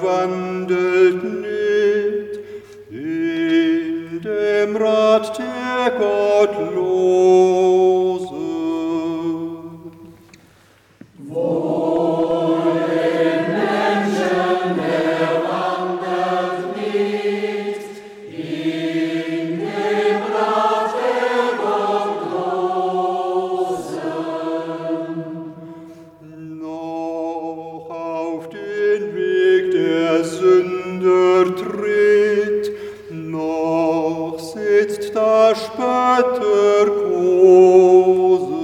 wandelt nicht in dem Rat der Gottlosen. Spötter große.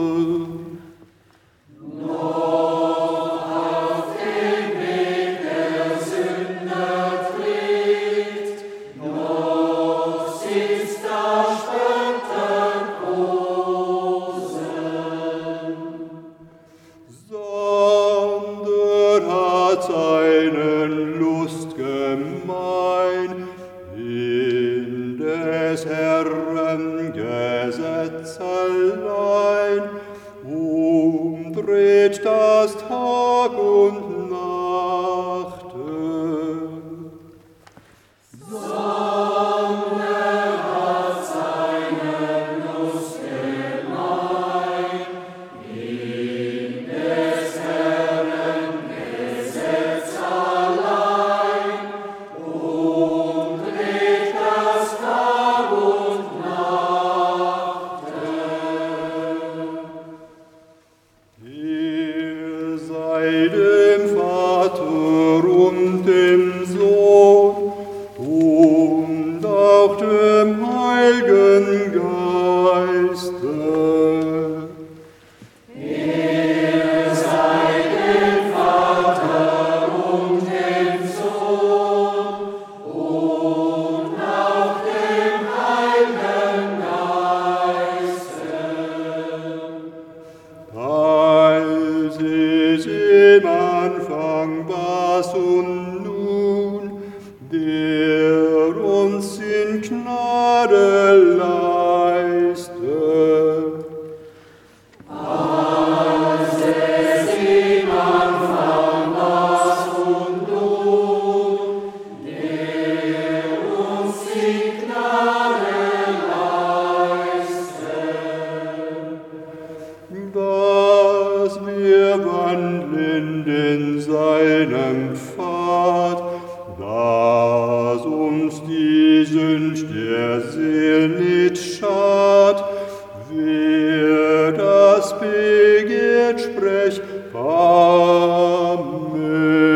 Noch auf den Weg der Sünder tritt, noch sitzt der Spötter große. Sondern hat seinen Lust gemein in des Herrn Gesetz allein, umdreht das Tag und Nacht. Sondern hat seinen Lust gemein in des Herrn Gesetz allein, umdreht das Tag und Nacht. Ihr seid dem Vater und dem Sohn und auch dem Heiligen Geiste. Ihr seid dem Vater und dem Sohn und auch dem Heiligen Geiste. Als es im Anfang war und nun, der uns in Gnade leistet. Als es im Anfang war und nun, der uns in Gnade leistet, dass wir wandeln in seinem Pfad, dass uns die Sünd der Seel nicht schad. Wer das begehrt, sprech Amen.